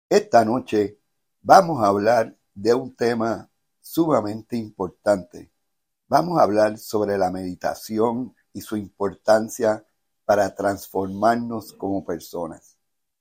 Esta noche vamos a hablar de un tema sumamente importante. Vamos a hablar sobre la meditación y su importancia para transformarnos como personas.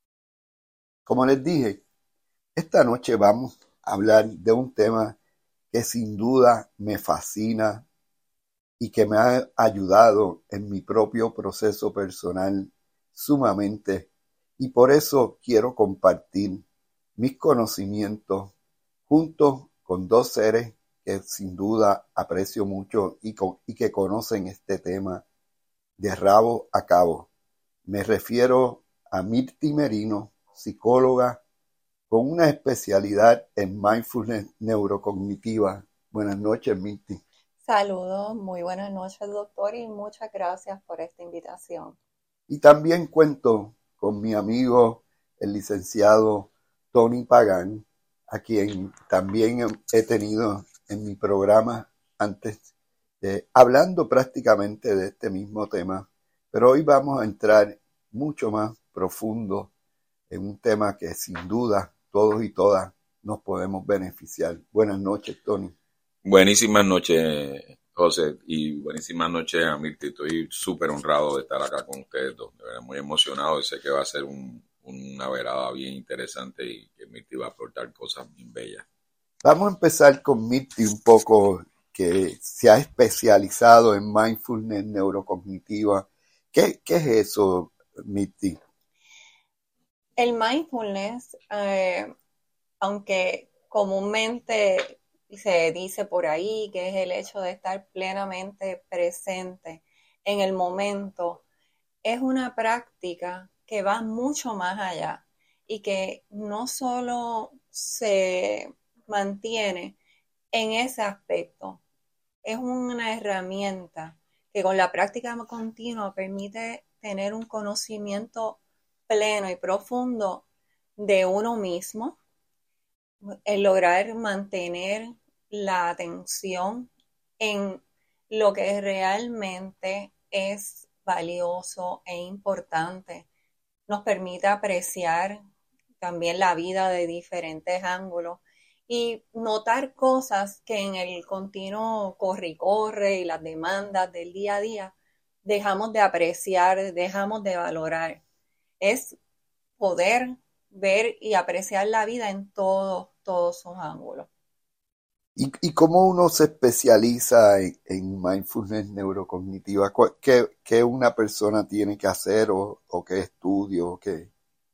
Como les dije, esta noche vamos a hablar de un tema que sin duda me fascina y que me ha ayudado en mi propio proceso personal sumamente, y por eso quiero compartir mis conocimientos junto con dos seres que sin duda aprecio mucho y que conocen este tema de rabo a cabo. Me refiero a Mirti Merino, psicóloga con una especialidad en mindfulness neurocognitiva. Buenas noches, Mirti. Saludos, muy buenas noches, doctor, y muchas gracias por esta invitación. Y también cuento con mi amigo, el licenciado Tony Pagán, a quien también he tenido en mi programa antes, hablando prácticamente de este mismo tema. Pero hoy vamos a entrar mucho más profundo en un tema que sin duda todos y todas nos podemos beneficiar. Buenas noches, Tony. Buenísimas noches, José, y buenísimas noches a Mirti. Estoy súper honrado de estar acá con ustedes dos. De verdad, muy emocionado y sé que va a ser una velada bien interesante y que Mirti va a aportar cosas bien bellas. Vamos a empezar con Mirti un poco, que se ha especializado en mindfulness neurocognitiva. ¿Qué es eso, Mirti? El mindfulness, aunque comúnmente se dice por ahí que es el hecho de estar plenamente presente en el momento, es una práctica que va mucho más allá y que no solo se mantiene en ese aspecto, es una herramienta que con la práctica continua permite tener un conocimiento pleno y profundo de uno mismo, el lograr mantener la atención en lo que realmente es valioso e importante. Nos permite apreciar también la vida de diferentes ángulos y notar cosas que en el continuo corre y corre y las demandas del día a día dejamos de apreciar, dejamos de valorar. Es poder ver y apreciar la vida en todos sus ángulos. ¿Y cómo uno se especializa en mindfulness neurocognitiva? ¿Qué una persona tiene que hacer o qué estudio? O qué?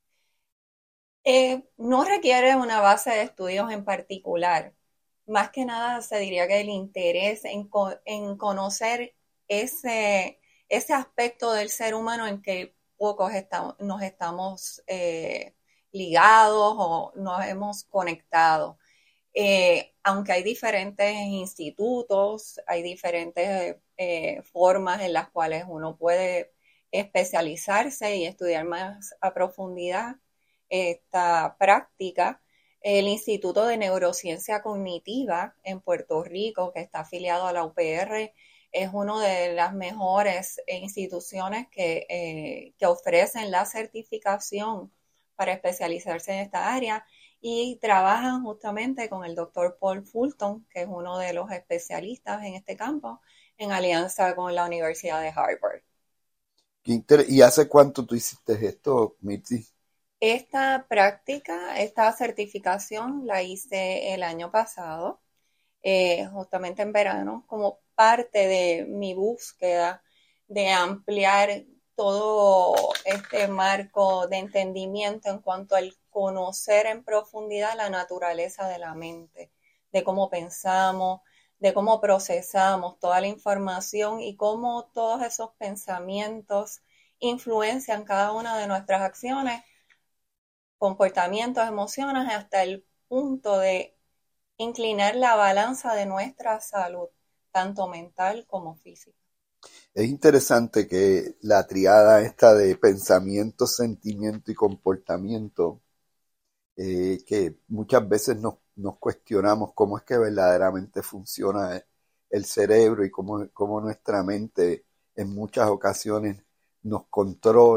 No requiere una base de estudios en particular. Más que nada se diría que el interés en conocer ese aspecto del ser humano en que pocos nos estamos ligados o nos hemos conectado. Aunque hay diferentes institutos, hay diferentes formas en las cuales uno puede especializarse y estudiar más a profundidad esta práctica. El Instituto de Neurociencia Cognitiva en Puerto Rico, que está afiliado a la UPR, es una de las mejores instituciones que ofrecen la certificación para especializarse en esta área y trabajan justamente con el doctor Paul Fulton, que es uno de los especialistas en este campo, en alianza con la Universidad de Harvard. ¿Y hace cuánto tú hiciste esto, Mirti? Esta práctica, esta certificación la hice el año pasado, justamente en verano, como parte de mi búsqueda de ampliar todo este marco de entendimiento en cuanto al conocer en profundidad la naturaleza de la mente, de cómo pensamos, de cómo procesamos toda la información y cómo todos esos pensamientos influencian cada una de nuestras acciones, comportamientos, emociones, hasta el punto de inclinar la balanza de nuestra salud, tanto mental como física. Es interesante que la triada esta de pensamiento, sentimiento y comportamiento, que muchas veces nos cuestionamos cómo es que verdaderamente funciona el cerebro y cómo nuestra mente en muchas ocasiones nos controla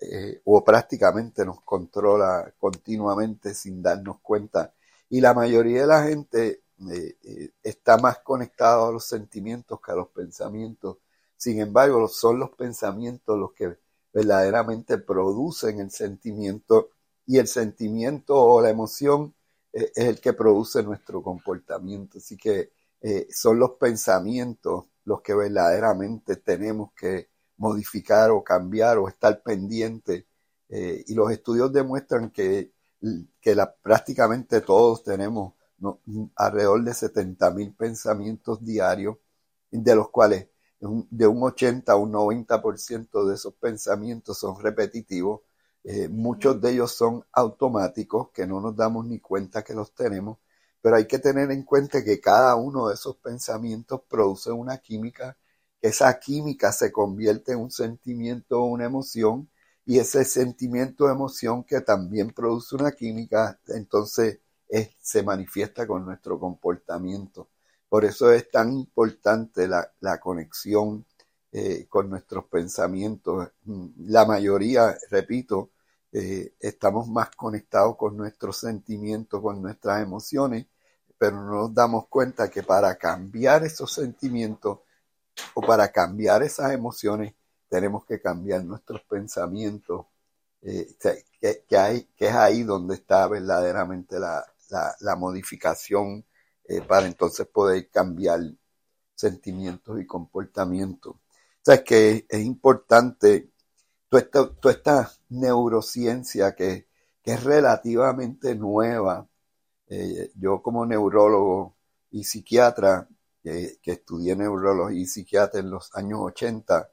o prácticamente nos controla continuamente sin darnos cuenta. Y la mayoría de la gente está más conectado a los sentimientos que a los pensamientos. Sin embargo, son los pensamientos los que verdaderamente producen el sentimiento, y el sentimiento o la emoción es el que produce nuestro comportamiento. Así que son los pensamientos los que verdaderamente tenemos que modificar o cambiar o estar pendiente. Y los estudios demuestran que prácticamente todos tenemos alrededor de 70,000 pensamientos diarios, de los cuales de un 80 a un 90% de esos pensamientos son repetitivos. Muchos de ellos son automáticos, que no nos damos ni cuenta que los tenemos, pero hay que tener en cuenta que cada uno de esos pensamientos produce una química, que esa química se convierte en un sentimiento o una emoción, y ese sentimiento o emoción que también produce una química, entonces se manifiesta con nuestro comportamiento. Por eso es tan importante la conexión con nuestros pensamientos. La mayoría, repito, estamos más conectados con nuestros sentimientos, con nuestras emociones, pero no nos damos cuenta que para cambiar esos sentimientos o para cambiar esas emociones tenemos que cambiar nuestros pensamientos, que es ahí donde está verdaderamente la modificación para entonces poder cambiar sentimientos y comportamientos. O sea, es que es importante toda esta neurociencia que es relativamente nueva. Yo como neurólogo y psiquiatra, que estudié neurología y psiquiatra en los años 80,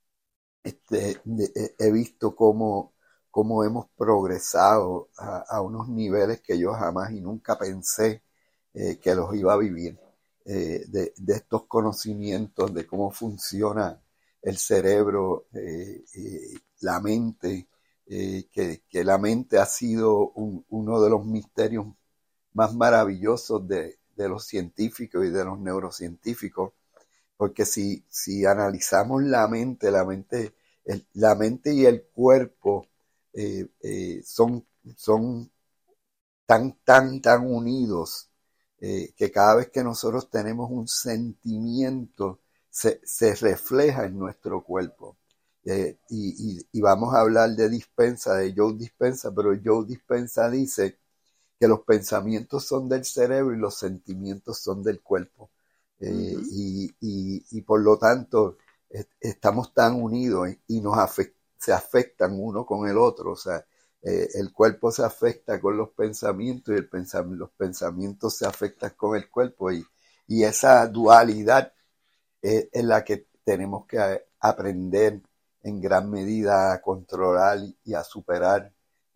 he visto cómo hemos progresado a unos niveles que yo jamás y nunca pensé que los iba a vivir, de estos conocimientos de cómo funciona el cerebro, la mente, que la mente ha sido uno de los misterios más maravillosos de los científicos y de los neurocientíficos, porque si analizamos la mente y el cuerpo son tan unidos, que cada vez que nosotros tenemos un sentimiento se refleja en nuestro cuerpo. Y vamos a hablar de Joe Dispenza, pero Joe Dispenza dice que los pensamientos son del cerebro y los sentimientos son del cuerpo. Y por lo tanto estamos tan unidos y se afectan uno con el otro. O sea, el cuerpo se afecta con los pensamientos y los pensamientos se afectan con el cuerpo, y esa dualidad es la que tenemos que aprender en gran medida a controlar y a superar,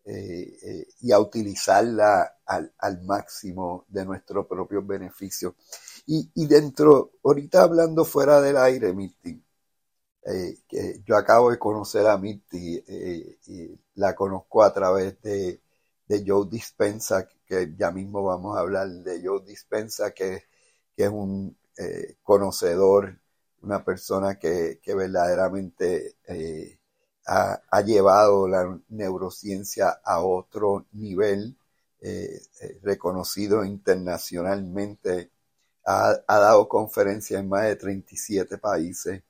y a utilizarla al máximo de nuestro propio beneficio. Y ahorita hablando fuera del aire, Mirti, que yo acabo de conocer a Mirti, y la conozco a través de Joe Dispenza, que ya mismo vamos a hablar de Joe Dispenza, que es un conocedor, una persona que verdaderamente ha llevado la neurociencia a otro nivel, reconocido internacionalmente. Ha dado conferencias en más de 37 países.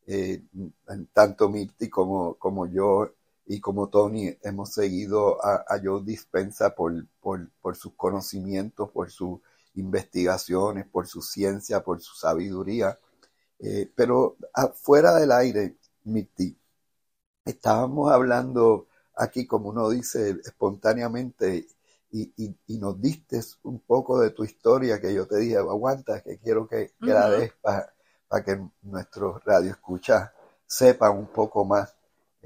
Tanto Mirti como yo y como Tony hemos seguido a Joe Dispenza por sus conocimientos, por sus investigaciones, por su ciencia, por su sabiduría. Pero afuera del aire, Mirti, estábamos hablando aquí, como uno dice, espontáneamente, y nos diste un poco de tu historia, que yo te dije, aguanta, que quiero que la des para que nuestros radioescuchas sepan un poco más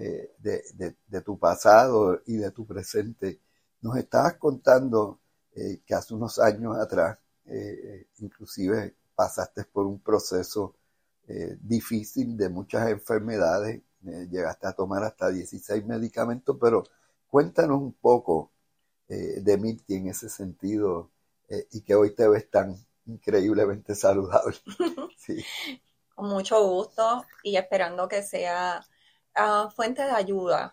de tu pasado y de tu presente. Nos estabas contando que hace unos años atrás, inclusive pasaste por un proceso difícil de muchas enfermedades, llegaste a tomar hasta 16 medicamentos, pero cuéntanos un poco de Mirti en ese sentido, y que hoy te ves tan increíblemente saludable. Sí. Con mucho gusto y esperando que sea fuente de ayuda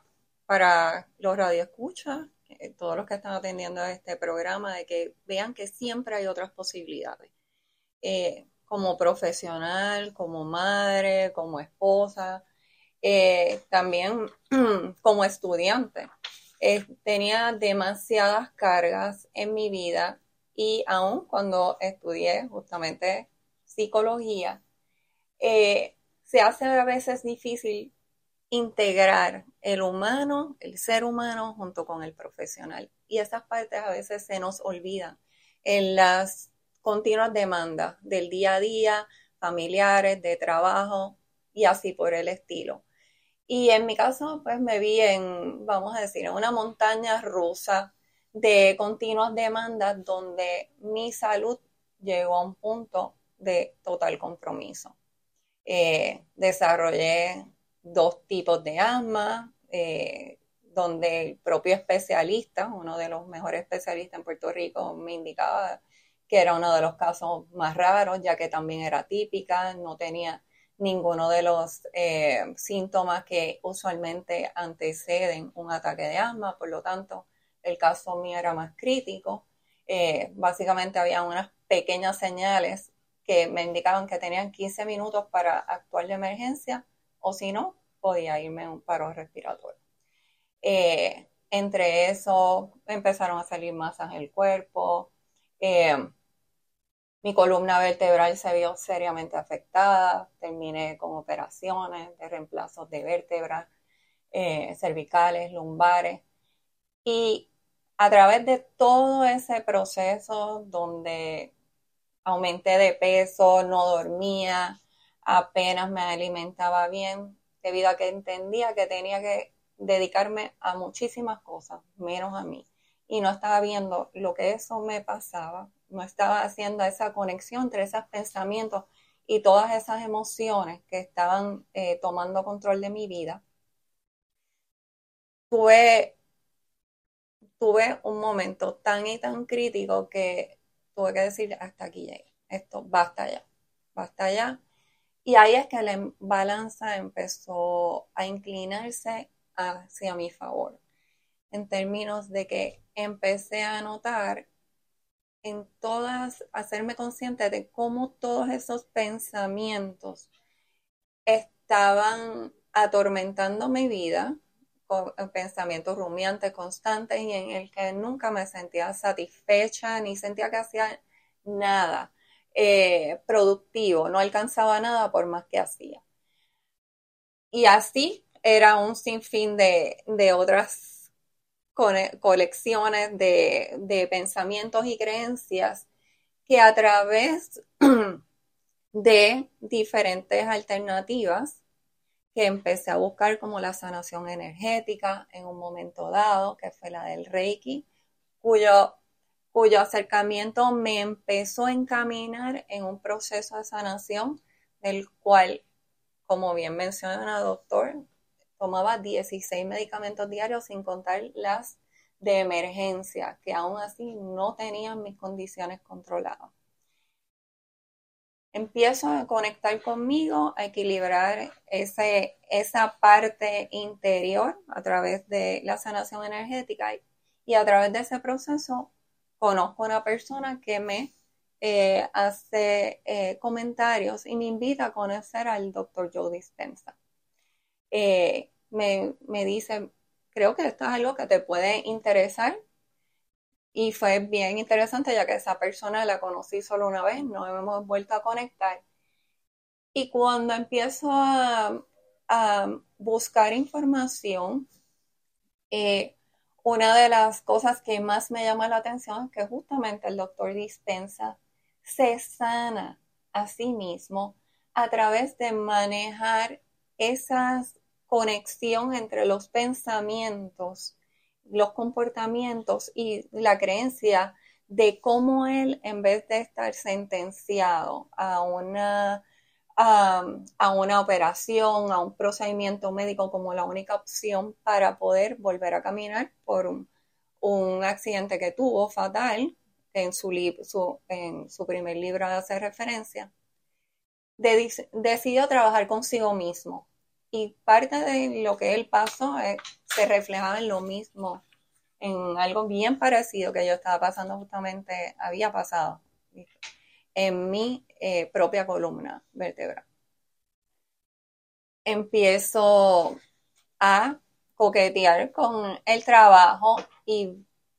para los radioescuchas, todos los que están atendiendo a este programa, de que vean que siempre hay otras posibilidades. Como profesional, como madre, como esposa, también como estudiante. Tenía demasiadas cargas en mi vida y aún cuando estudié justamente psicología, se hace a veces difícil integrar el humano, el ser humano junto con el profesional. Y esas partes a veces se nos olvidan en las continuas demandas del día a día, familiares, de trabajo y así por el estilo. Y en mi caso, pues me vi vamos a decir, en una montaña rusa de continuas demandas donde mi salud llegó a un punto de total compromiso. Desarrollé 2 tipos de asma, donde el propio especialista, uno de los mejores especialistas en Puerto Rico, me indicaba que era uno de los casos más raros, ya que también era típica, no tenía ninguno de los síntomas que usualmente anteceden un ataque de asma, por lo tanto, el caso mío era más crítico. Básicamente había unas pequeñas señales que me indicaban que tenían 15 minutos para actuar de emergencia, o si no, podía irme en un paro respiratorio. Entre eso empezaron a salir masas en el cuerpo, mi columna vertebral se vio seriamente afectada, terminé con operaciones de reemplazos de vértebras, cervicales, lumbares, y a través de todo ese proceso donde aumenté de peso, no dormía, apenas me alimentaba bien, debido a que entendía que tenía que dedicarme a muchísimas cosas, menos a mí. Y no estaba viendo lo que eso me pasaba, no estaba haciendo esa conexión entre esos pensamientos y todas esas emociones que estaban tomando control de mi vida. Tuve un momento tan y tan crítico que tuve que decir, hasta aquí llegué, esto, basta ya. Y ahí es que la balanza empezó a inclinarse hacia mi favor, en términos de que empecé a notar hacerme consciente de cómo todos esos pensamientos estaban atormentando mi vida, con pensamientos rumiantes constantes y en el que nunca me sentía satisfecha ni sentía que hacía nada productivo, no alcanzaba nada por más que hacía. Y así era un sinfín de otras colecciones de pensamientos y creencias que a través de diferentes alternativas que empecé a buscar, como la sanación energética en un momento dado, que fue la del Reiki, cuyo acercamiento me empezó a encaminar en un proceso de sanación, del cual, como bien menciona el doctor, tomaba 16 medicamentos diarios sin contar las de emergencia, que aún así no tenían mis condiciones controladas. Empiezo a conectar conmigo, a equilibrar esa parte interior a través de la sanación energética y a través de ese proceso conozco a una persona que me hace comentarios y me invita a conocer al Dr. Joe Dispenza. Me dice, creo que esto es algo que te puede interesar. Y fue bien interesante, ya que esa persona la conocí solo una vez, no hemos vuelto a conectar. Y cuando empiezo a buscar información, una de las cosas que más me llama la atención es que justamente el doctor Dispenza se sana a sí mismo a través de manejar esa conexión entre los pensamientos, los comportamientos y la creencia de cómo él, en vez de estar sentenciado a una operación, a un procedimiento médico como la única opción para poder volver a caminar por un accidente que tuvo fatal, en su primer libro hace referencia, decidió trabajar consigo mismo Y parte de lo que él pasó se reflejaba en lo mismo, en algo bien parecido que yo estaba pasando justamente, había pasado en mi propia columna vertebral. Empiezo a coquetear con el trabajo y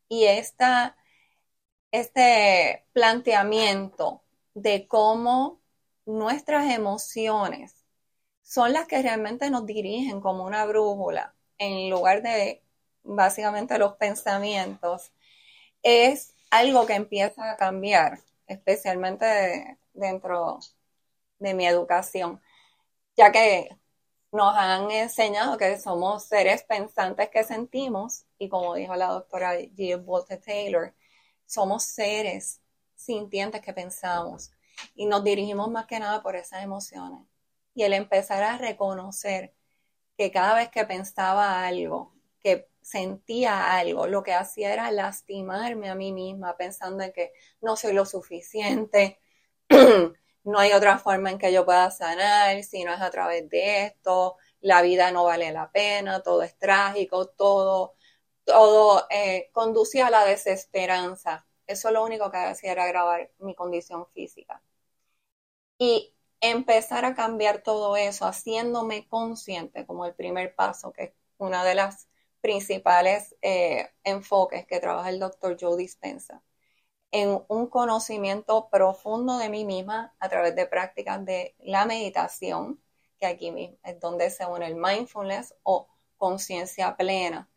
este planteamiento de cómo nuestras emociones son las que realmente nos dirigen como una brújula en lugar de básicamente los pensamientos, es algo que empieza a cambiar, especialmente dentro de mi educación, ya que nos han enseñado que somos seres pensantes que sentimos, y como dijo la doctora Jill Bolte Taylor, somos seres sintientes que pensamos y nos dirigimos más que nada por esas emociones. Y el empezar a reconocer que cada vez que pensaba algo, que sentía algo, lo que hacía era lastimarme a mí misma, pensando en que no soy lo suficiente, no hay otra forma en que yo pueda sanar, si no es a través de esto, la vida no vale la pena, todo es trágico, todo conducía a la desesperanza. Eso lo único que hacía era agravar mi condición física. Y empezar a cambiar todo eso, haciéndome consciente como el primer paso, que es una de las principales enfoques que trabaja el doctor Joe Dispenza, en un conocimiento profundo de mí misma a través de prácticas de la meditación, que aquí mismo es donde se une el mindfulness o conciencia plena.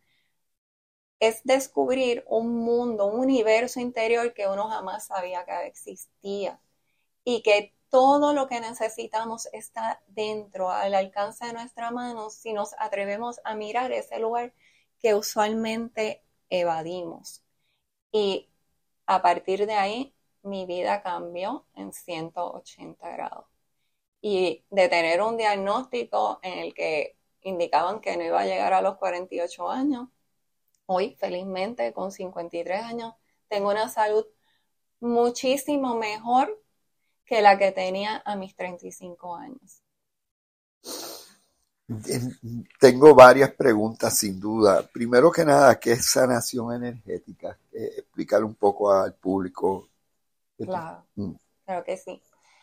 Es descubrir un mundo, un universo interior que uno jamás sabía que existía y que todo lo que necesitamos está dentro, al alcance de nuestra mano, si nos atrevemos a mirar ese lugar que usualmente evadimos. Y a partir de ahí, mi vida cambió en 180 grados. Y de tener un diagnóstico en el que indicaban que no iba a llegar a los 48 años, hoy, felizmente, con 53 años, tengo una salud muchísimo mejor que la que tenía a mis 35 años. Tengo varias preguntas, sin duda. Primero que nada, ¿qué es sanación energética? Explicar un poco al público. Claro, claro que sí.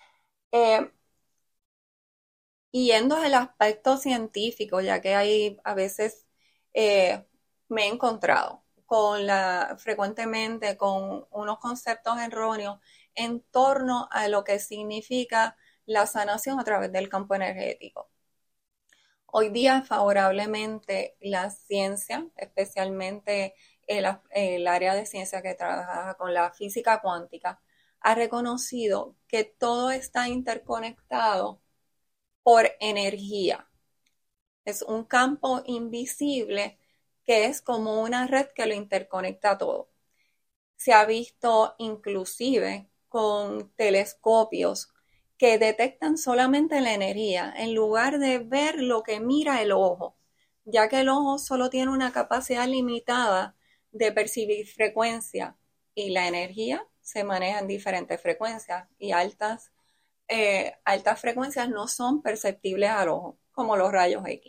Yendo al aspecto científico, ya que hay a veces me he encontrado frecuentemente con unos conceptos erróneos en torno a lo que significa la sanación a través del campo energético. Hoy día, favorablemente, la ciencia, especialmente el área de ciencia que trabaja con la física cuántica, ha reconocido que todo está interconectado por energía. Es un campo invisible que es como una red que lo interconecta todo. Se ha visto inclusive con telescopios que detectan solamente la energía en lugar de ver lo que mira el ojo, ya que el ojo solo tiene una capacidad limitada de percibir frecuencia y la energía se maneja en diferentes frecuencias y altas frecuencias no son perceptibles al ojo, como los rayos X.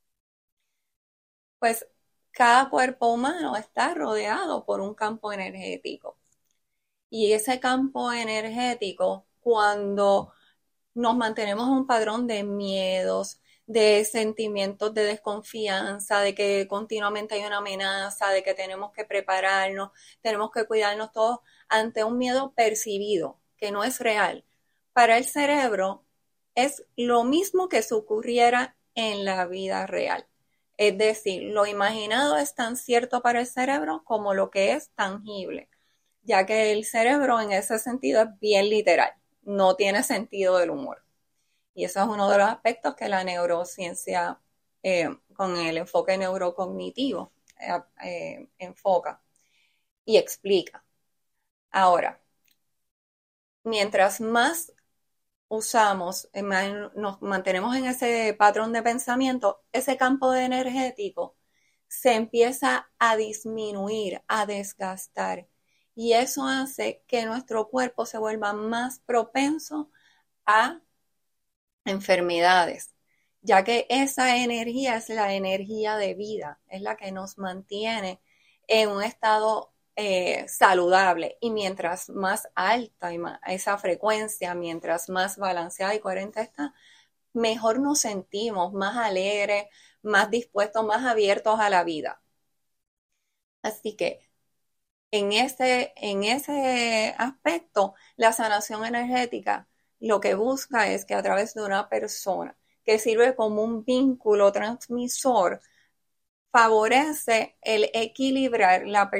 Pues cada cuerpo humano está rodeado por un campo energético. Y ese campo energético, cuando nos mantenemos en un padrón de miedos, de sentimientos de desconfianza, de que continuamente hay una amenaza, de que tenemos que prepararnos, tenemos que cuidarnos todos ante un miedo percibido, que no es real. Para el cerebro es lo mismo que si ocurriera en la vida real. Es decir, lo imaginado es tan cierto para el cerebro como lo que es tangible, ya que el cerebro en ese sentido es bien literal, no tiene sentido del humor. Y eso es uno de los aspectos que la neurociencia, con el enfoque neurocognitivo, enfoca y explica. Ahora, mientras más nos mantenemos en ese patrón de pensamiento, ese campo energético se empieza a disminuir, a desgastar. Y eso hace que nuestro cuerpo se vuelva más propenso a enfermedades, ya que esa energía es la energía de vida, es la que nos mantiene en un estado saludable, y mientras más alta esa frecuencia, mientras más balanceada y coherente está, mejor nos sentimos, más alegres, más dispuestos, más abiertos a la vida. Así que en ese aspecto, la sanación energética lo que busca es que a través de una persona que sirve como un vínculo transmisor, favorece el equilibrar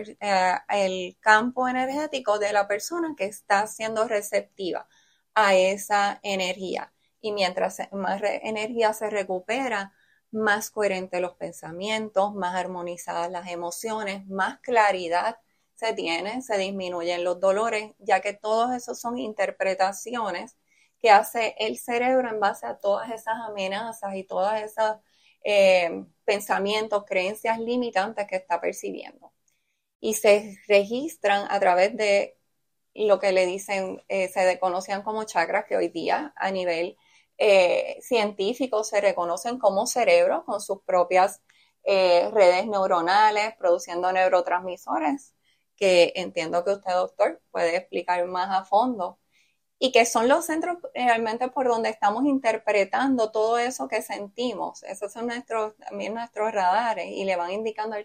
el campo energético de la persona que está siendo receptiva a esa energía. Y mientras más energía se recupera, más coherentes los pensamientos, más armonizadas las emociones, más claridad se tiene, se disminuyen los dolores, ya que todos esos son interpretaciones que hace el cerebro en base a todas esas amenazas y todas esas pensamientos, creencias limitantes que está percibiendo. Y se registran a través de lo que le dicen, se conocían como chakras, que hoy día a nivel científico se reconocen como cerebros con sus propias redes neuronales, produciendo neurotransmisores, que entiendo que usted, doctor, puede explicar más a fondo, y que son los centros realmente por donde estamos interpretando todo eso que sentimos. Esos son también nuestros radares, y le van indicando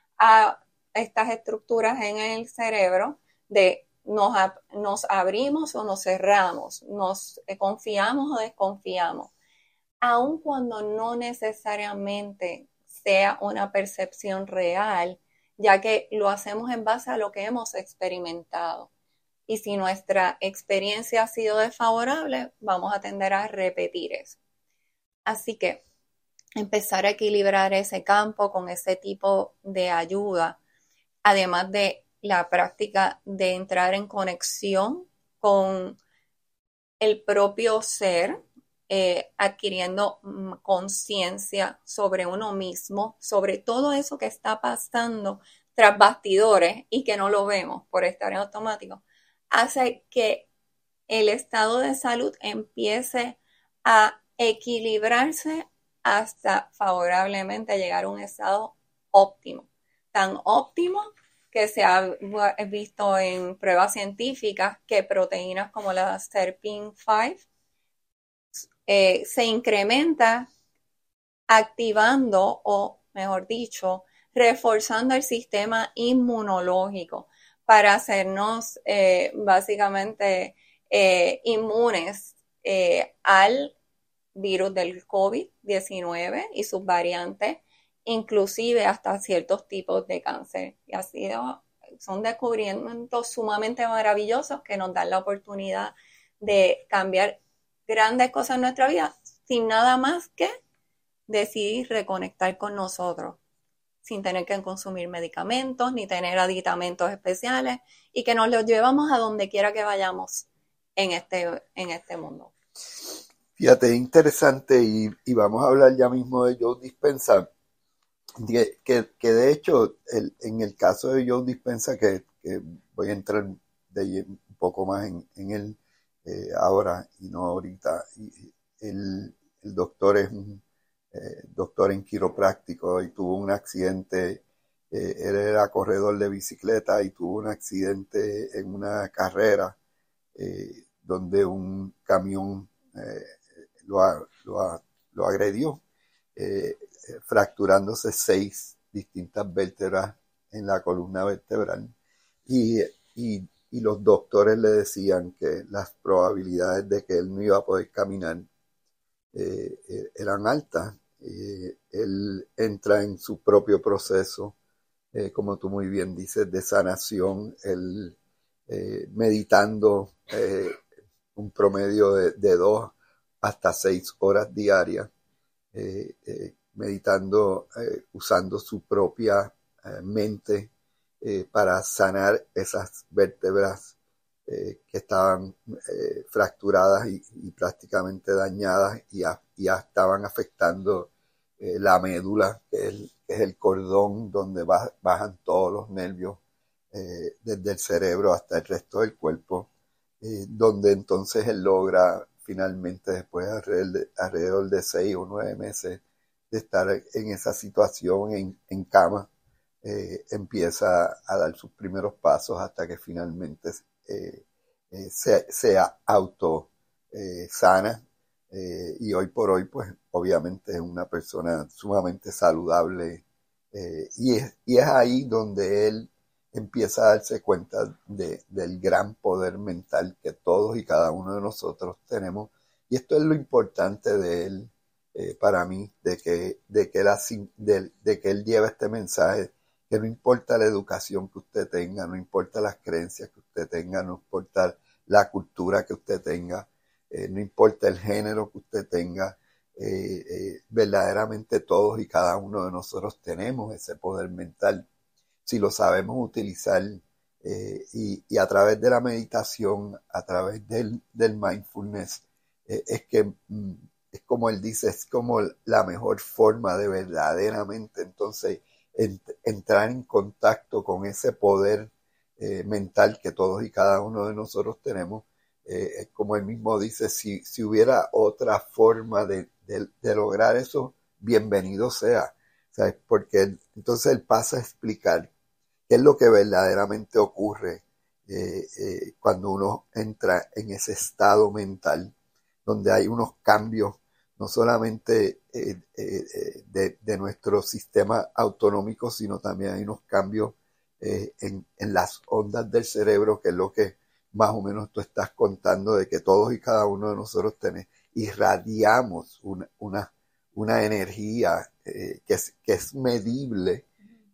a estas estructuras en el cerebro de nos abrimos o nos cerramos, nos confiamos o desconfiamos, aun cuando no necesariamente sea una percepción real, ya que lo hacemos en base a lo que hemos experimentado. Y si nuestra experiencia ha sido desfavorable, vamos a tender a repetir eso. Así que empezar a equilibrar ese campo con ese tipo de ayuda, además de la práctica de entrar en conexión con el propio ser, adquiriendo conciencia sobre uno mismo, sobre todo eso que está pasando tras bastidores y que no lo vemos por estar en automático, hace que el estado de salud empiece a equilibrarse hasta favorablemente llegar a un estado óptimo. Tan óptimo que se ha visto en pruebas científicas que proteínas como la SERPIN5 se incrementa activando, o mejor dicho, reforzando el sistema inmunológico para hacernos básicamente inmunes al virus del COVID-19 y sus variantes, inclusive hasta ciertos tipos de cáncer. Y son descubrimientos sumamente maravillosos que nos dan la oportunidad de cambiar grandes cosas en nuestra vida sin nada más que decidir reconectar con nosotros, sin tener que consumir medicamentos ni tener aditamentos especiales, y que nos los llevamos a donde quiera que vayamos en este mundo. Fíjate, interesante, y vamos a hablar ya mismo de Joe Dispenza, que de hecho en el caso de Joe Dispenza, que voy a entrar un poco más en él ahora y no ahorita, el doctor es un doctor en quiropráctico y tuvo un accidente. Él era corredor de bicicleta y tuvo un accidente en una carrera donde un camión lo agredió, fracturándose 6 distintas vértebras en la columna vertebral, y los doctores le decían que las probabilidades de que él no iba a poder caminar eran altas. Él entra en su propio proceso, como tú muy bien dices, de sanación, él meditando un promedio de 2 hasta 6 horas diarias, meditando, usando su propia mente para sanar esas vértebras que estaban fracturadas y prácticamente dañadas, y ya estaban afectando la médula, que es el cordón donde bajan todos los nervios desde el cerebro hasta el resto del cuerpo, donde entonces él logra finalmente, después alrededor de 6 o 9 meses de estar en esa situación en cama, empieza a dar sus primeros pasos hasta que finalmente sea auto sana, y hoy por hoy pues obviamente es una persona sumamente saludable, y es ahí donde él empieza a darse cuenta del gran poder mental que todos y cada uno de nosotros tenemos. Y esto es lo importante de él, para mí, de que él lleva este mensaje, que no importa la educación que usted tenga, no importa las creencias que usted tenga, no importa la cultura que usted tenga, no importa el género que usted tenga, verdaderamente todos y cada uno de nosotros tenemos ese poder mental si lo sabemos utilizar, y a través de la meditación, a través del mindfulness, es que es como él dice, es como la mejor forma de verdaderamente entonces entrar en contacto con ese poder mental que todos y cada uno de nosotros tenemos. Como él mismo dice, si hubiera otra forma de lograr eso, bienvenido sea. ¿Sabes? Porque entonces él pasa a explicar qué es lo que verdaderamente ocurre cuando uno entra en ese estado mental, donde hay unos cambios, no solamente de nuestro sistema autonómico, sino también hay unos cambios en las ondas del cerebro, que es lo que más o menos tú estás contando, de que todos y cada uno de nosotros irradiamos una energía que es medible,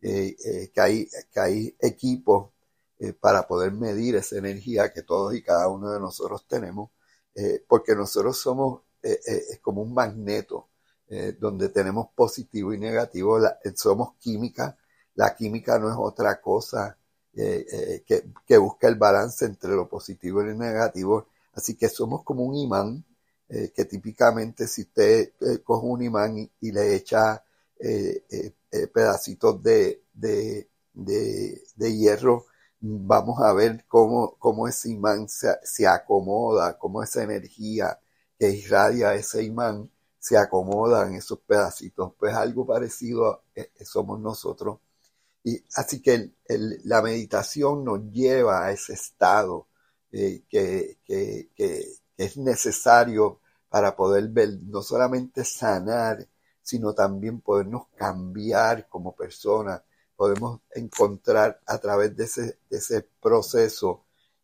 que hay equipos para poder medir esa energía que todos y cada uno de nosotros tenemos, porque nosotros somos como un magneto, donde tenemos positivo y negativo, somos química. La química no es otra cosa que busca el balance entre lo positivo y lo negativo, así que somos como un imán, que típicamente si usted coge un imán y le echa pedacitos de hierro, vamos a ver cómo ese imán se acomoda, cómo esa energía que irradia ese imán se acomoda en esos pedacitos. Pues algo parecido somos nosotros. Y así que la meditación nos lleva a ese estado que es necesario para poder ver, no solamente sanar, sino también podernos cambiar como personas. Podemos encontrar a través de ese proceso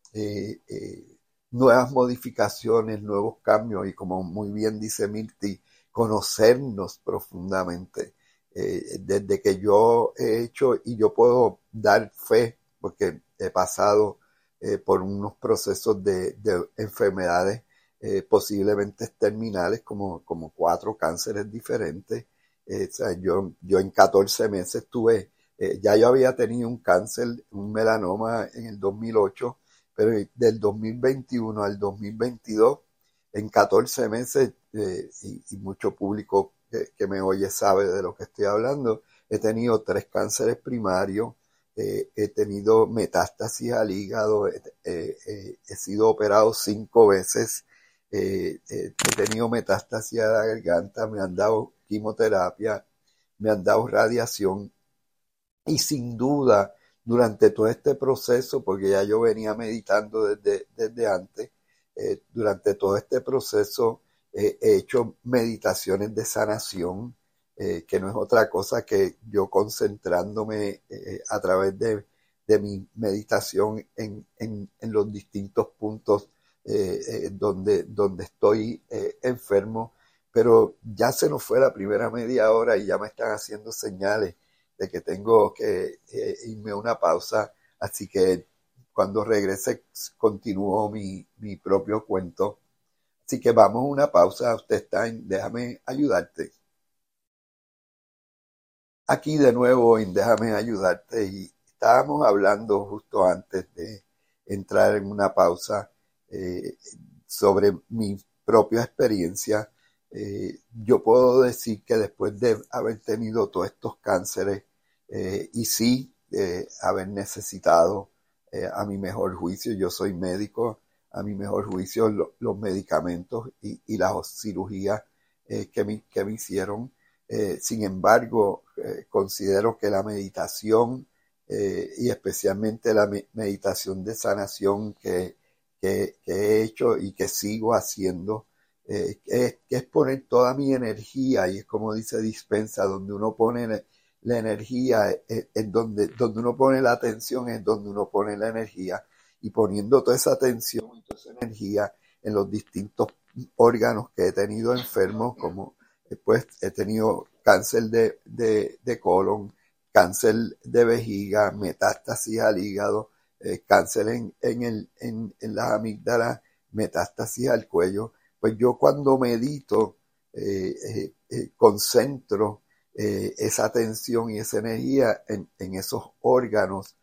nuevas modificaciones, nuevos cambios, y como muy bien dice Mirti, conocernos profundamente. Desde que yo he hecho, y yo puedo dar fe, porque he pasado por unos procesos de enfermedades posiblemente terminales, como 4 cánceres diferentes. O sea, yo en 14 meses tuve, ya yo había tenido un cáncer, un melanoma en el 2008, pero del 2021 al 2022, en 14 meses, y mucho público que me oye sabe de lo que estoy hablando, he tenido 3 cánceres primarios, he tenido metástasis al hígado, he sido operado 5 veces, he tenido metástasis a la garganta, me han dado quimioterapia, me han dado radiación, y sin duda durante todo este proceso, porque ya yo venía meditando desde antes, durante todo este proceso he hecho meditaciones de sanación, que no es otra cosa que yo concentrándome a través de mi meditación en los distintos puntos donde estoy enfermo. Pero ya se nos fue la primera media hora y ya me están haciendo señales de que tengo que irme a una pausa, así que cuando regrese continúo mi propio cuento. Así que vamos a una pausa. Usted está en Déjame Ayudarte. Aquí de nuevo en Déjame Ayudarte, y estábamos hablando justo antes de entrar en una pausa sobre mi propia experiencia. Yo puedo decir que después de haber tenido todos estos cánceres, y sí haber necesitado, a mi mejor juicio, yo soy médico, a mi mejor juicio, los medicamentos y las cirugías que me hicieron. Sin embargo, considero que la meditación y especialmente la meditación de sanación que he hecho y que sigo haciendo, que es poner toda mi energía, y es como dice Dispensa, donde uno pone la energía, en donde uno pone la atención, es donde uno pone la energía, y poniendo toda esa atención y toda esa energía en los distintos órganos que he tenido enfermos, como después he tenido cáncer de colon, cáncer de vejiga, metástasis al hígado, cáncer en las amígdalas, metástasis al cuello. Pues yo cuando medito, concentro esa atención y esa energía en esos órganos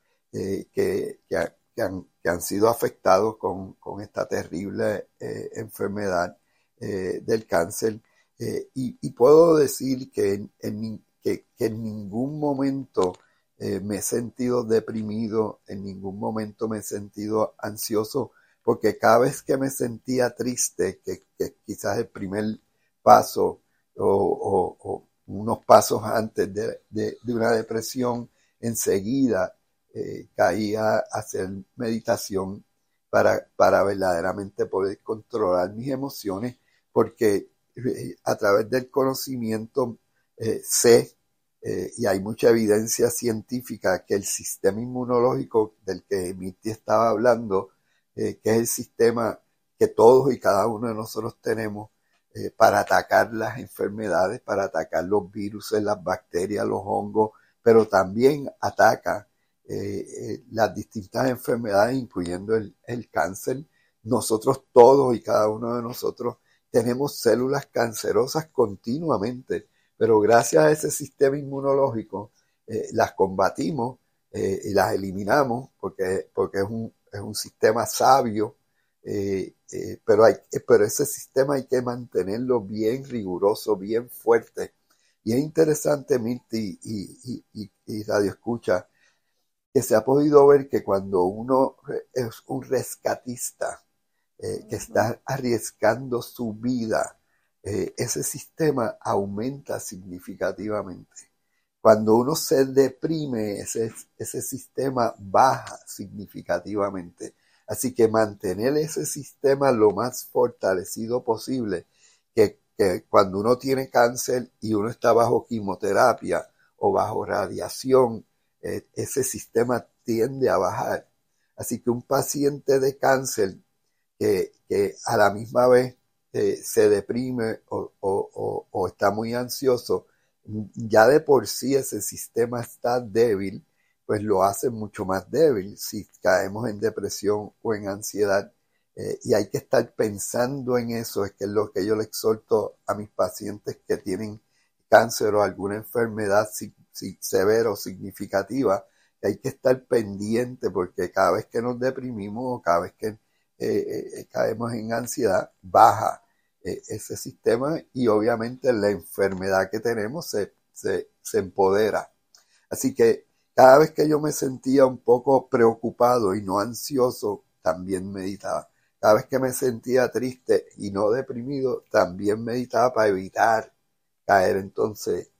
que han sido afectados con esta terrible enfermedad del cáncer. Y puedo decir que en ningún momento me he sentido deprimido, en ningún momento me he sentido ansioso, porque cada vez que me sentía triste, que quizás el primer paso o unos pasos antes de una depresión, enseguida caía a hacer meditación para verdaderamente poder controlar mis emociones, porque a través del conocimiento sé, y hay mucha evidencia científica, que el sistema inmunológico del que Mirti estaba hablando, que es el sistema que todos y cada uno de nosotros tenemos para atacar las enfermedades, para atacar los virus, las bacterias, los hongos, pero también ataca las distintas enfermedades, incluyendo el cáncer. Nosotros todos y cada uno de nosotros tenemos células cancerosas continuamente, pero gracias a ese sistema inmunológico las combatimos y las eliminamos, porque es un sistema sabio, pero ese sistema hay que mantenerlo bien riguroso, bien fuerte. Y es interesante, Mirti y Radio Escucha, que se ha podido ver que cuando uno es un rescatista, que está arriesgando su vida, ese sistema aumenta significativamente. Cuando uno se deprime, ese sistema baja significativamente. Así que mantener ese sistema lo más fortalecido posible, que cuando uno tiene cáncer y uno está bajo quimioterapia o bajo radiación, ese sistema tiende a bajar. Así que un paciente de cáncer que a la misma vez se deprime o está muy ansioso, ya de por sí ese sistema está débil, pues lo hace mucho más débil si caemos en depresión o en ansiedad. Y hay que estar pensando en eso, es que es lo que yo le exhorto a mis pacientes que tienen cáncer o alguna enfermedad severa o significativa, que hay que estar pendiente, porque cada vez que nos deprimimos o cada vez que caemos en ansiedad, baja ese sistema, y obviamente la enfermedad que tenemos se empodera. Así que cada vez que yo me sentía un poco preocupado y no ansioso, también meditaba. Cada vez que me sentía triste y no deprimido, también meditaba para evitar caer entonces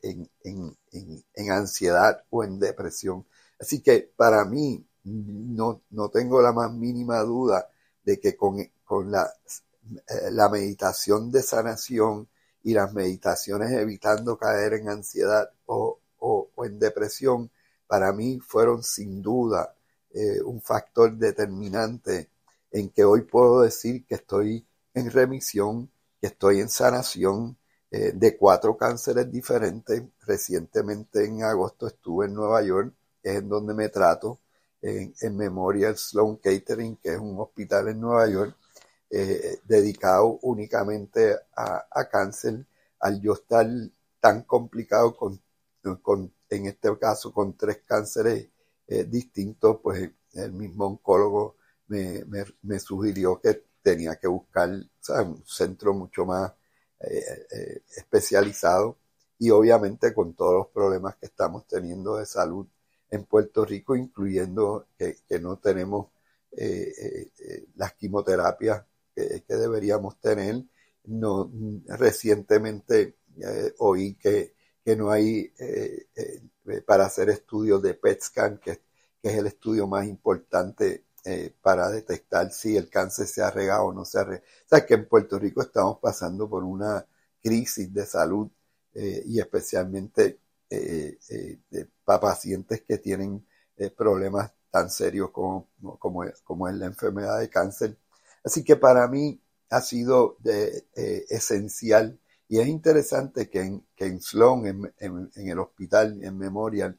en ansiedad o en depresión. Así que para mí no tengo la más mínima duda de que con la meditación de sanación y las meditaciones evitando caer en ansiedad o en depresión, para mí fueron sin duda un factor determinante en que hoy puedo decir que estoy en remisión, que estoy en sanación de 4 cánceres diferentes. Recientemente en agosto estuve en Nueva York, que es en donde me trato, en Memorial Sloan Kettering, que es un hospital en Nueva York, dedicado únicamente a cáncer. Al yo estar tan complicado en este caso con 3 cánceres distintos, pues el mismo oncólogo me sugirió que tenía que buscar, ¿sabes?, un centro mucho más especializado, y obviamente con todos los problemas que estamos teniendo de salud en Puerto Rico, incluyendo que no tenemos las quimioterapias que deberíamos tener. No, recientemente oí que no hay para hacer estudios de PET scan, que es el estudio más importante para detectar si el cáncer se ha regado o no se ha regado. O sea, que en Puerto Rico estamos pasando por una crisis de salud y especialmente para pacientes que tienen problemas tan serios como es la enfermedad de cáncer. Así que para mí ha sido esencial, y es interesante que en Sloan, en el hospital, en Memorial,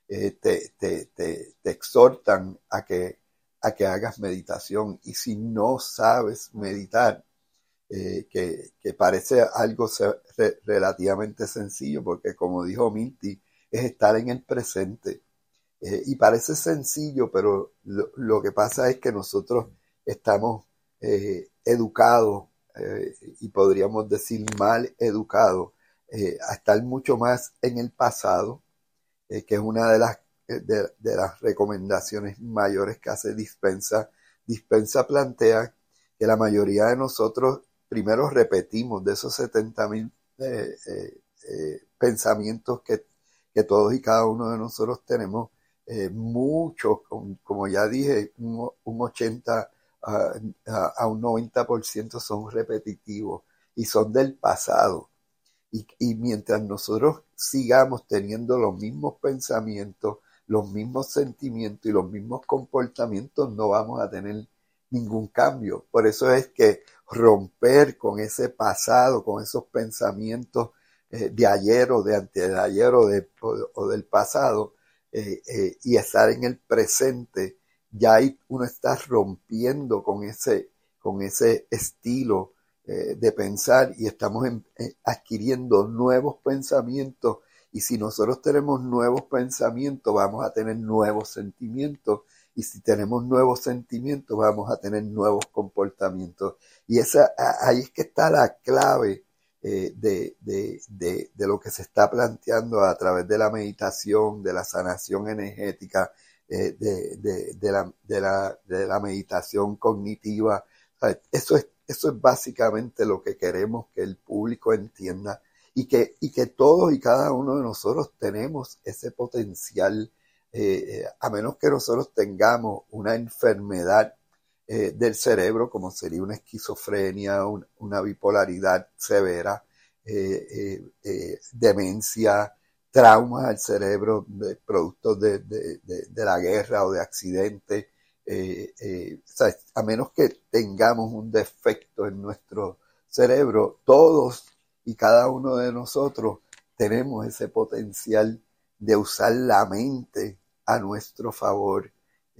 te exhortan a que hagas meditación, y si no sabes meditar, que parece algo relativamente sencillo, porque como dijo Milty, es estar en el presente. Y parece sencillo, pero lo que pasa es que nosotros estamos educados, y podríamos decir mal educados, a estar mucho más en el pasado, que es una de las recomendaciones mayores que hace Dispensa. Dispensa plantea que la mayoría de nosotros primero repetimos de esos 70,000 pensamientos que todos y cada uno de nosotros tenemos. Muchos, como ya dije, un 80 a un 90% son repetitivos y son del pasado. Y mientras nosotros sigamos teniendo los mismos pensamientos, los mismos sentimientos y los mismos comportamientos, no vamos a tener ningún cambio. Por eso es que romper con ese pasado, con esos pensamientos de ayer o de antes de ayer o del pasado, y estar en el presente, ya ahí uno está rompiendo con ese estilo de pensar, y estamos adquiriendo nuevos pensamientos. Y si nosotros tenemos nuevos pensamientos, vamos a tener nuevos sentimientos, y si tenemos nuevos sentimientos, vamos a tener nuevos comportamientos. Y ahí es que está la clave de lo que se está planteando a través de la meditación, de la sanación energética, de la meditación cognitiva. Eso es básicamente lo que queremos que el público entienda, y que todos y cada uno de nosotros tenemos ese potencial, a menos que nosotros tengamos una enfermedad del cerebro, como sería una esquizofrenia, una bipolaridad severa, demencia, traumas al cerebro, productos de la guerra o de accidentes. O sea, a menos que tengamos un defecto en nuestro cerebro, todos y cada uno de nosotros tenemos ese potencial de usar la mente a nuestro favor.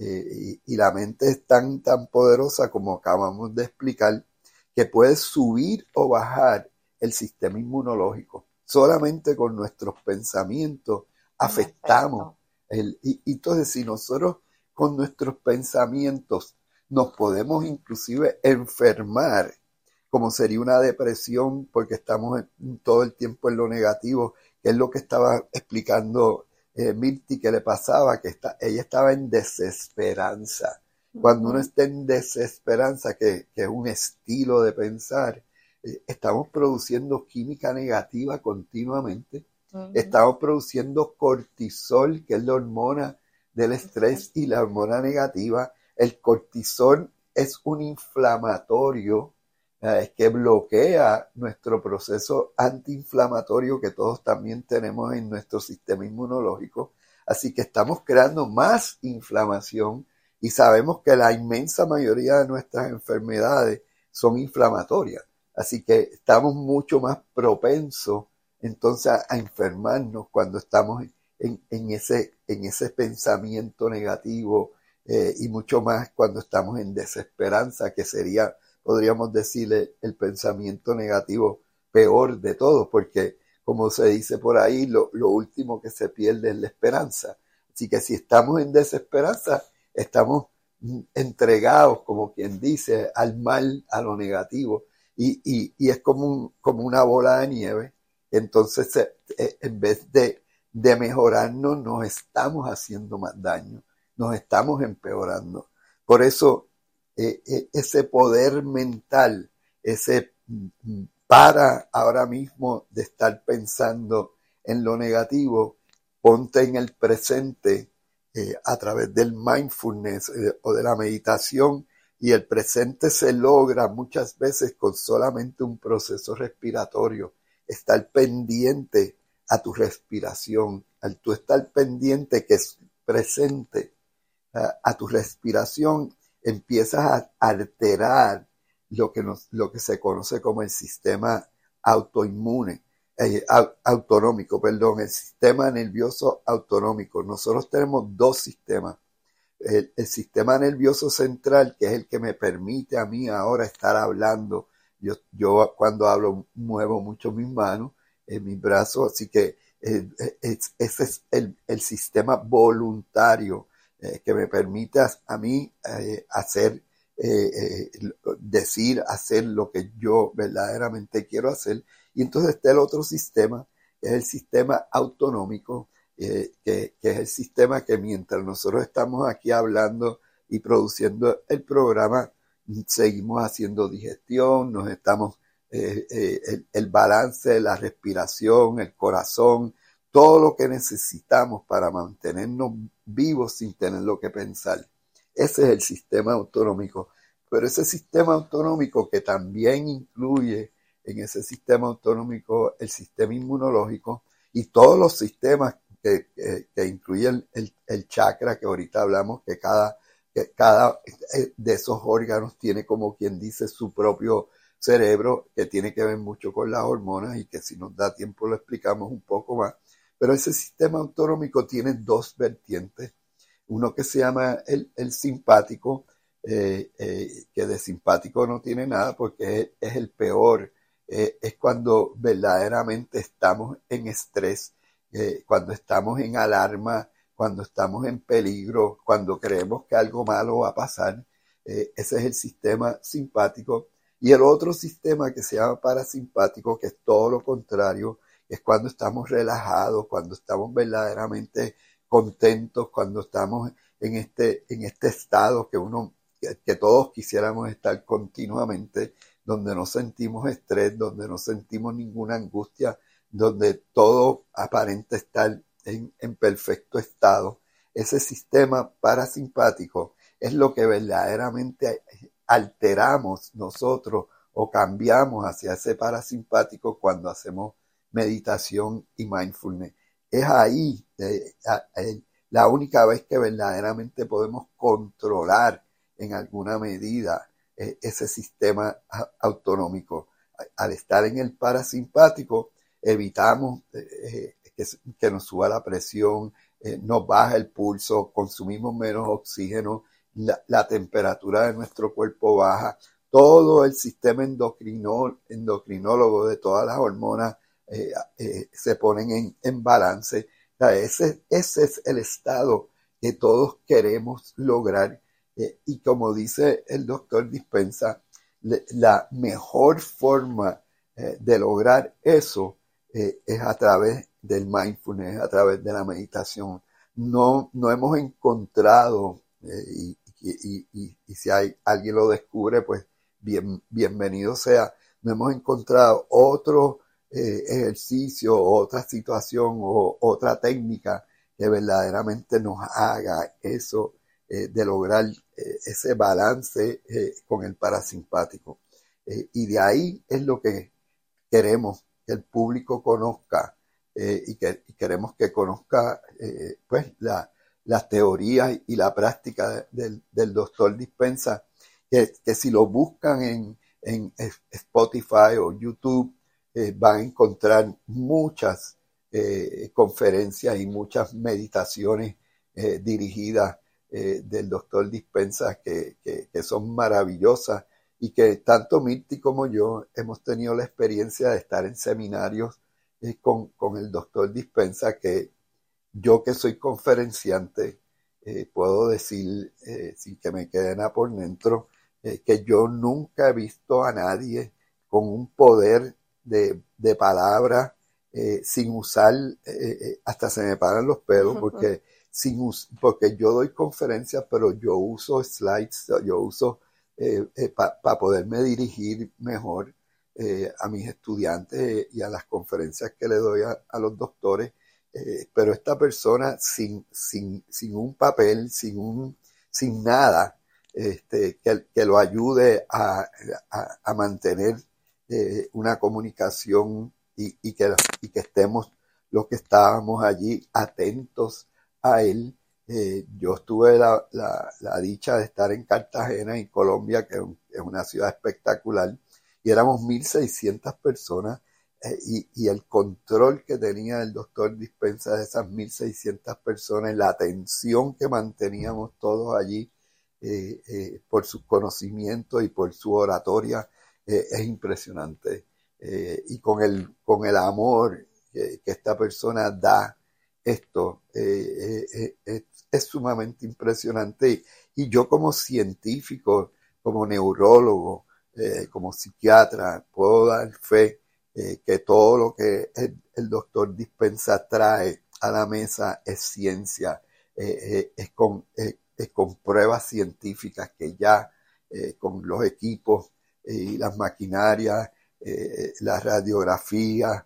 Y la mente es tan poderosa, como acabamos de explicar, que puede subir o bajar el sistema inmunológico. Solamente con nuestros pensamientos afectamos. Y entonces, si nosotros con nuestros pensamientos nos podemos inclusive enfermar, como sería una depresión, porque estamos todo el tiempo en lo negativo, que es lo que estaba explicando Mirti, que le pasaba, que ella estaba en desesperanza. Cuando uno está en desesperanza, que es un estilo de pensar, estamos produciendo química negativa continuamente. Estamos produciendo cortisol, que es la hormona del estrés y la hormona negativa. El cortisol es un inflamatorio que bloquea nuestro proceso antiinflamatorio que todos también tenemos en nuestro sistema inmunológico. Así que estamos creando más inflamación, y sabemos que la inmensa mayoría de nuestras enfermedades son inflamatorias. Así que estamos mucho más propensos entonces a enfermarnos cuando estamos en ese pensamiento negativo, y mucho más cuando estamos en desesperanza, que sería, podríamos decirle, el pensamiento negativo peor de todos, porque como se dice por ahí, lo último que se pierde es la esperanza. Así que si estamos en desesperanza, estamos entregados, como quien dice, al mal, a lo negativo, y es como una bola de nieve. Entonces, en vez de mejorarnos, nos estamos haciendo más daño, nos estamos empeorando. Por eso, ese poder mental, ese para ahora mismo de estar pensando en lo negativo, ponte en el presente a través del mindfulness o de la meditación, y el presente se logra muchas veces con solamente un proceso respiratorio. Estar pendiente a tu respiración, al tú estar pendiente que es presente a tu respiración, empiezas a alterar lo que se conoce como el sistema autoinmune, autonómico, perdón, el sistema nervioso autonómico. Nosotros tenemos dos sistemas. El sistema nervioso central, que es el que me permite a mí ahora estar hablando. Yo cuando hablo muevo mucho mis manos, mis brazos, así que ese es el sistema voluntario que me permite a mí hacer, decir, hacer lo que yo verdaderamente quiero hacer. Y entonces está el otro sistema, que es el sistema autonómico, que es el sistema que mientras nosotros estamos aquí hablando y produciendo el programa, seguimos haciendo digestión, nos estamos el balance, la respiración, el corazón, todo lo que necesitamos para mantenernos vivos sin tener lo que pensar. Ese es el sistema autonómico. Pero ese sistema autonómico, que también incluye en ese sistema autonómico el sistema inmunológico y todos los sistemas que incluye el chakra, que ahorita hablamos, que cada de esos órganos tiene, como quien dice, su propio cerebro, que tiene que ver mucho con las hormonas, y que si nos da tiempo lo explicamos un poco más. Pero ese sistema autonómico tiene dos vertientes. Uno que se llama el simpático, que de simpático no tiene nada porque es el peor. Es cuando verdaderamente estamos en estrés, cuando estamos en alarma, cuando estamos en peligro, cuando creemos que algo malo va a pasar. Ese es el sistema simpático. Y el otro sistema, que se llama parasimpático, que es todo lo contrario, es cuando estamos relajados, cuando estamos verdaderamente contentos, cuando estamos en este estado que todos quisiéramos estar continuamente, donde no sentimos estrés, donde no sentimos ninguna angustia, donde todo aparenta estar en perfecto estado. Ese sistema parasimpático es lo que verdaderamente alteramos nosotros o cambiamos hacia ese parasimpático cuando hacemos meditación y mindfulness. Es ahí la única vez que verdaderamente podemos controlar en alguna medida ese sistema autonómico. Al estar en el parasimpático, evitamos que nos suba la presión, nos baja el pulso, consumimos menos oxígeno, la temperatura de nuestro cuerpo baja, todo el sistema endocrinólogo de todas las hormonas se ponen en balance. O sea, ese es el estado que todos queremos lograr, y como dice el doctor Dispenza, la mejor forma de lograr eso es a través del mindfulness, a través de la meditación. No hemos encontrado, y si alguien lo descubre, pues bienvenido sea. No hemos encontrado otro ejercicio, otra situación o otra técnica que verdaderamente nos haga eso, de lograr ese balance con el parasimpático. Y de ahí es lo que queremos que el público conozca, y queremos que conozca pues las teorías y la práctica del doctor Dispenza, que si lo buscan en Spotify o YouTube, van a encontrar muchas conferencias y muchas meditaciones dirigidas del doctor Dispenza que son maravillosas, y que tanto Mirti como yo hemos tenido la experiencia de estar en seminarios con el doctor Dispenza, que yo, que soy conferenciante, puedo decir sin que me quede nada por dentro, que yo nunca he visto a nadie con un poder de palabra sin usar, hasta se me paran los pelos, porque porque yo doy conferencias, pero yo uso slides, yo uso para poderme dirigir mejor a mis estudiantes y a las conferencias que le doy a los doctores. Pero esta persona sin un papel, sin nada, que lo ayude a mantener una comunicación y que estemos los que estábamos allí atentos a él. Yo tuve la dicha de estar en Cartagena, en Colombia, que es una ciudad espectacular, y éramos 1,600 personas, y el control que tenía el doctor Dispenza de esas 1,600 personas, la atención que manteníamos todos allí, por sus conocimientos y por su oratoria, es impresionante. Y con el amor que esta persona da esto, es sumamente impresionante. Y yo como científico, como neurólogo, como psiquiatra, puedo dar fe que todo lo que el doctor Dispenza trae a la mesa es ciencia, es con pruebas científicas que ya con los equipos y las maquinarias, la radiografía,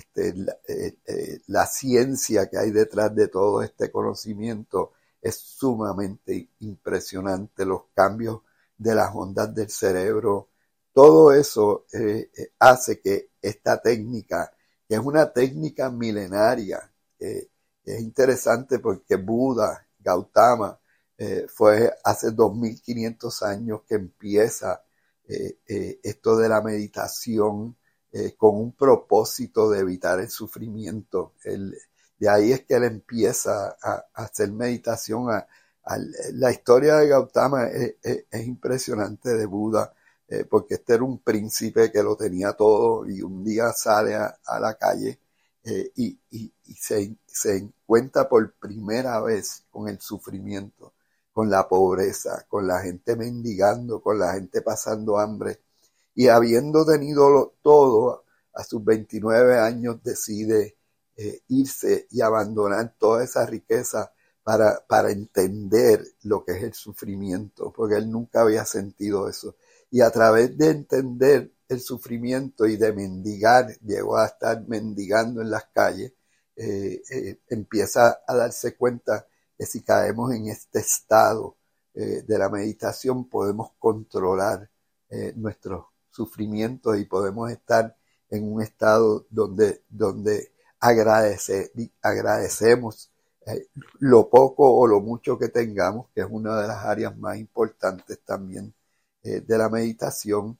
la ciencia que hay detrás de todo este conocimiento es sumamente impresionante. Los cambios de las ondas del cerebro, todo eso hace que esta técnica, que es una técnica milenaria, es interesante porque Buda, Gautama, fue hace 2,500 años que empieza esto de la meditación, con un propósito de evitar el sufrimiento. De ahí es que él empieza a hacer meditación. La historia de Gautama es impresionante, de Buda, porque este era un príncipe que lo tenía todo y un día sale a la calle y se encuentra por primera vez con el sufrimiento, con la pobreza, con la gente mendigando, con la gente pasando hambre. Y habiendo tenido todo, a sus 29 años decide irse y abandonar toda esa riqueza para entender lo que es el sufrimiento, porque él nunca había sentido eso. Y a través de entender el sufrimiento y de mendigar, llegó a estar mendigando en las calles, empieza a darse cuenta que si caemos en este estado de la meditación, podemos controlar nuestros sufrimientos y podemos estar en un estado donde agradecemos lo poco o lo mucho que tengamos, que es una de las áreas más importantes también de la meditación,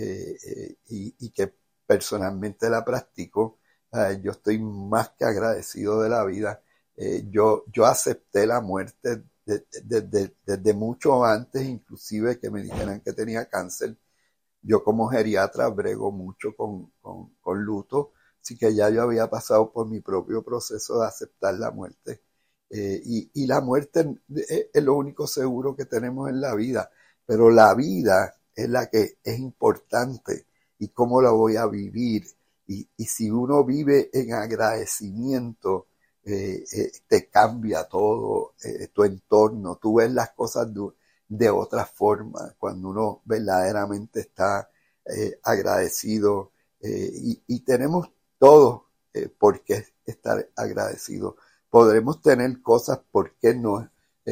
y que personalmente la practico. Yo estoy más que agradecido de la vida. Yo acepté la muerte desde mucho antes, inclusive que me dijeran que tenía cáncer. Yo como geriatra brego mucho con luto, así que ya yo había pasado por mi propio proceso de aceptar la muerte. Y la muerte es lo único seguro que tenemos en la vida, pero la vida es la que es importante y cómo la voy a vivir. Y si uno vive en agradecimiento, te cambia todo, tu entorno, tú ves las cosas de otra forma, cuando uno verdaderamente está agradecido, y tenemos todos por qué estar agradecidos. Podremos tener cosas por qué no,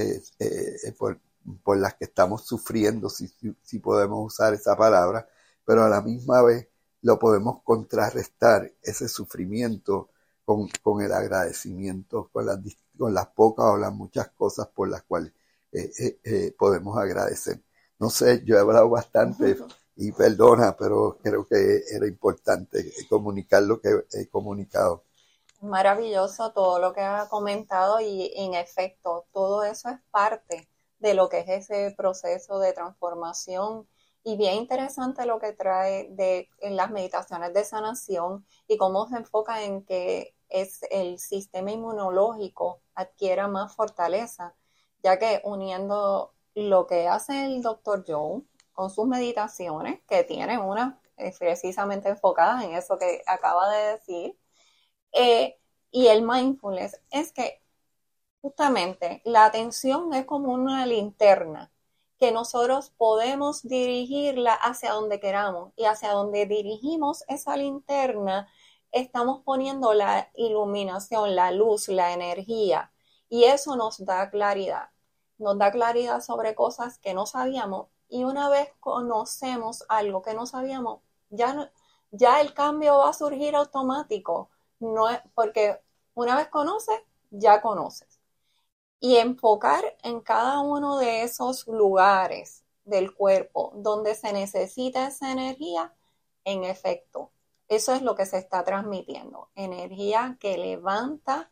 por las que estamos sufriendo, si podemos usar esa palabra, pero a la misma vez lo podemos contrarrestar, ese sufrimiento, con el agradecimiento, con las pocas o las muchas cosas por las cuales podemos agradecer. No sé, yo he hablado bastante y perdona, pero creo que era importante comunicar lo que he comunicado. Maravilloso todo lo que ha comentado y en efecto todo eso es parte de lo que es ese proceso de transformación, y bien interesante lo que trae en las meditaciones de sanación y cómo se enfoca en que el sistema inmunológico adquiera más fortaleza, ya que uniendo lo que hace el Dr. Joe con sus meditaciones, que tienen unas precisamente enfocadas en eso que acaba de decir, y el mindfulness, es que Justamente, la atención es como una linterna que nosotros podemos dirigirla hacia donde queramos, y hacia donde dirigimos esa linterna estamos poniendo la iluminación, la luz, la energía, y eso nos da claridad sobre cosas que no sabíamos, y una vez conocemos algo que no sabíamos, ya el cambio va a surgir automático, no es, porque una vez conoces, ya conoces. Y enfocar en cada uno de esos lugares del cuerpo donde se necesita esa energía, en efecto, eso es lo que se está transmitiendo. Energía que levanta,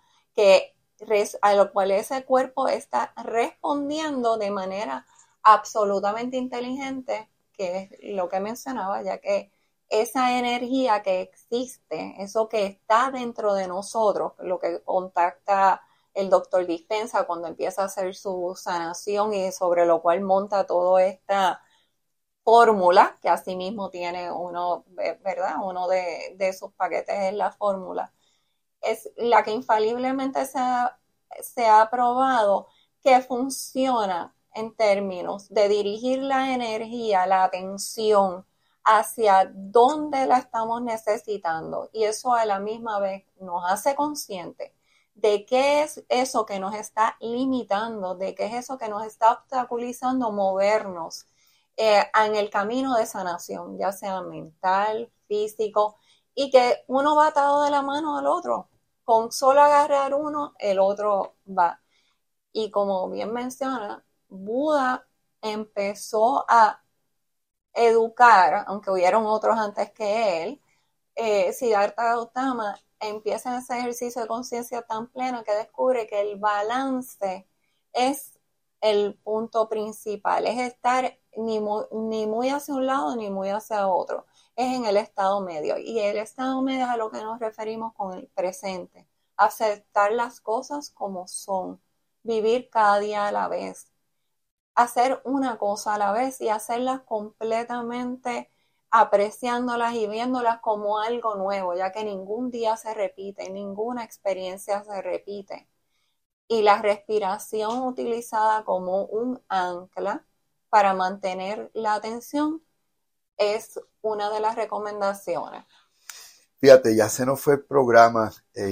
a lo cual ese cuerpo está respondiendo de manera absolutamente inteligente, que es lo que mencionaba, ya que esa energía que existe, eso que está dentro de nosotros, lo que contacta el doctor Dispenza cuando empieza a hacer su sanación, y sobre lo cual monta toda esta fórmula, que asimismo tiene uno, ¿verdad? Uno de sus paquetes es la fórmula. Es la que infaliblemente se ha probado que funciona en términos de dirigir la energía, la atención hacia dónde la estamos necesitando, y eso a la misma vez nos hace conscientes de qué es eso que nos está limitando, de qué es eso que nos está obstaculizando movernos en el camino de sanación, ya sea mental, físico, y que uno va atado de la mano al otro. Con solo agarrar uno, el otro va. Y como bien menciona, Buda empezó a educar, aunque hubieron otros antes que él, Siddhartha Gautama empieza en ese ejercicio de conciencia tan plena que descubre que el balance es el punto principal, es estar ni muy hacia un lado ni muy hacia otro, es en el estado medio, y el estado medio es a lo que nos referimos con el presente, aceptar las cosas como son, vivir cada día a la vez, hacer una cosa a la vez y hacerlas completamente apreciándolas y viéndolas como algo nuevo, ya que ningún día se repite, ninguna experiencia se repite. Y la respiración utilizada como un ancla para mantener la atención es una de las recomendaciones. Fíjate, ya se nos fue el programa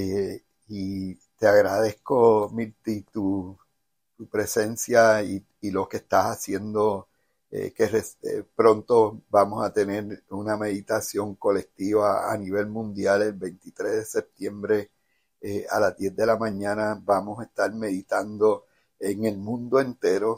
y te agradezco, Mirti, tu presencia y lo que estás haciendo, pronto vamos a tener una meditación colectiva a nivel mundial el 23 de septiembre a las 10 de la mañana. Vamos a estar meditando en el mundo entero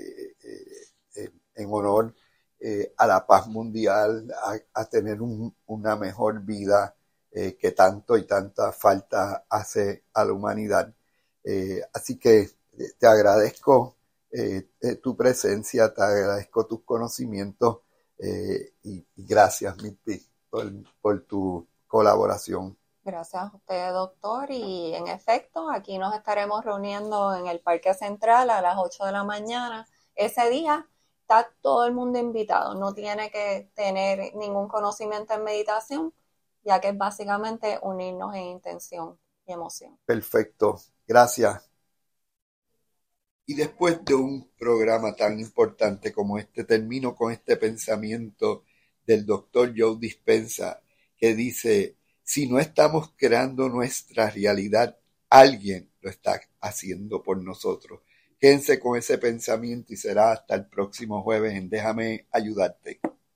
en honor a la paz mundial, a tener una mejor vida que tanto y tanta falta hace a la humanidad. Así que te agradezco tu presencia, te agradezco tus conocimientos y gracias, Mirti, por tu colaboración. Gracias a usted, doctor, y en efecto, aquí nos estaremos reuniendo en el Parque Central a las 8 de la mañana. Ese día está todo el mundo invitado, no tiene que tener ningún conocimiento en meditación, ya que es básicamente unirnos en intención y emoción. Perfecto, gracias. Y después de un programa tan importante como este, termino con este pensamiento del doctor Joe Dispenza, que dice: si no estamos creando nuestra realidad, alguien lo está haciendo por nosotros. Quédense con ese pensamiento y será hasta el próximo jueves en Déjame Ayudarte.